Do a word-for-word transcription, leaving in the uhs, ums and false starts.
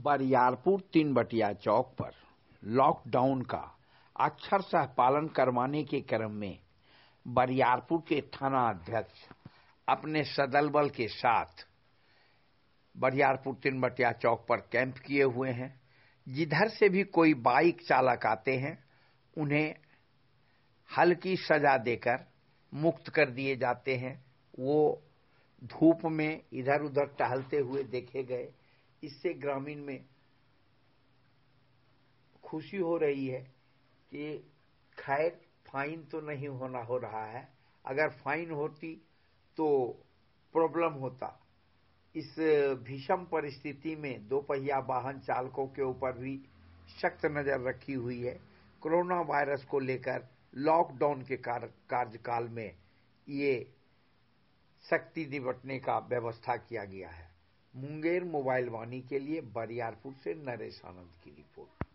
बरियारपुर तीन बटिया चौक पर लॉकडाउन का अक्षरशः पालन करवाने के क्रम में बरियारपुर के थाना अध्यक्ष अपने सदल बल के साथ बरियारपुर तीन बटिया चौक पर कैंप किए हुए हैं। जिधर से भी कोई बाइक चालक आते हैं उन्हें हल्की सजा देकर मुक्त कर दिए जाते हैं। वो धूप में इधर उधर टहलते हुए देखे गए। इससे ग्रामीण में खुशी हो रही है कि खैर फाइन तो नहीं होना हो रहा है। अगर फाइन होती तो प्रॉब्लम होता। इस भीषण परिस्थिति में दो पहिया वाहन चालकों के ऊपर भी सख्त नजर रखी हुई है। कोरोना वायरस को लेकर लॉकडाउन के कार्यकाल में ये सख्ती निबटने का व्यवस्था किया गया है। मुंगेर मोबाइल वाणी के लिए बरियारपुर से नरेश आनंद की रिपोर्ट।